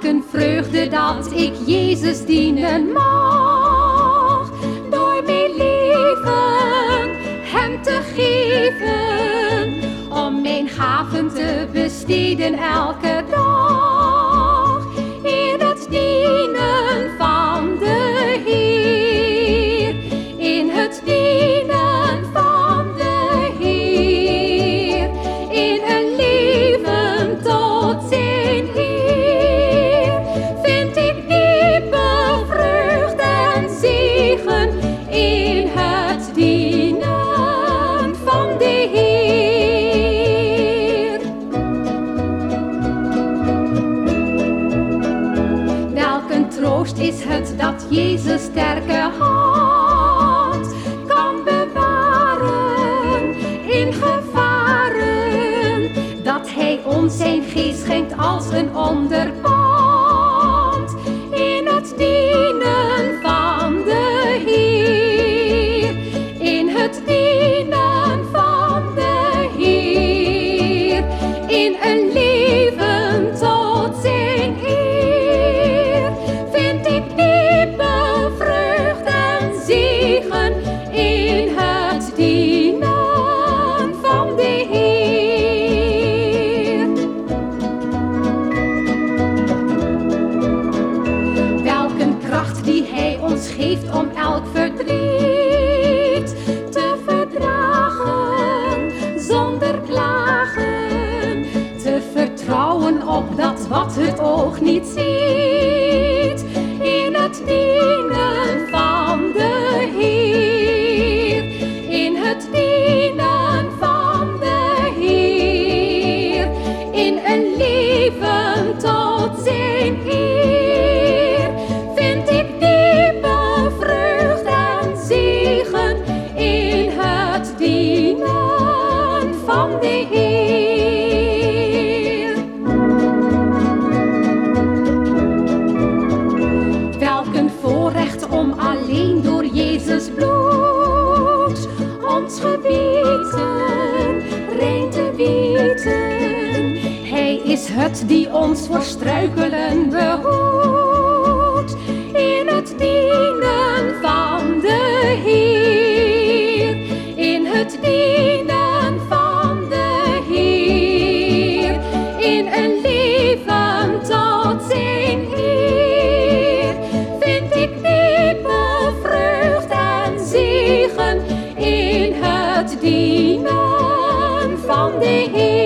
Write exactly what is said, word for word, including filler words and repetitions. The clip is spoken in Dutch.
Welke vreugde dat ik Jezus dienen mag, door mijn leven Hem te geven, om mijn gaven te besteden elke dag, in het dienen van de Heer, in het dienen van de Heer, in een leven tot zijn Heer, vind ik diepe vreugde en zegen in het dienen van de Heer. Welke troost is het dat Jezus sterke hand kan bewaren in gevaren, dat Hij ons zijn geest schenkt als een onderpand, in het dienen van de Heer, in het dienen van de Heer, in een leven tot zijn Heer, vind ik diepe vreugde en zegen in het dienen van de Heer. Welke kracht die Hij ons geeft om elk verdriet te verdragen zonder klagen, te vertrouwen op dat wat het oog niet ziet, in het dienen van de Heer, in het dienen van de Heer, in een leven tot zijn Heer, vind ik diepe vreugde en zegen in het dienen van de Heer. Welk een voorrecht om alleen door Jezus bloed ons geweten rein te weten. Hij is het die ons voor struikelen behoedt, in het dienen van de Heer, in het dienen van de Heer, in een leven tot zijn Heer, vind ik diepe vreugde en zegen in het dienen van de Heer.